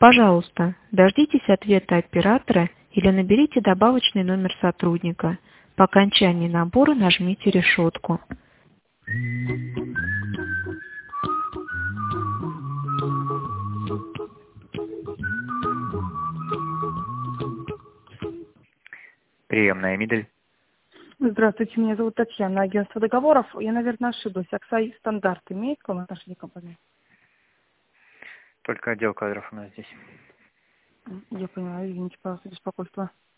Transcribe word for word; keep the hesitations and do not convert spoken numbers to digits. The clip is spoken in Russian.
Пожалуйста, дождитесь ответа оператора или наберите добавочный номер сотрудника. По окончании набора нажмите решетку. Приемная Мидель. Здравствуйте, меня зовут Татьяна, агентство договоров. Я, наверное, ошиблась. Аксай Стандарт имеет к вам отношение компании? Только отдел кадров у нас здесь. Я понимаю, извините, пожалуйста, беспокойство.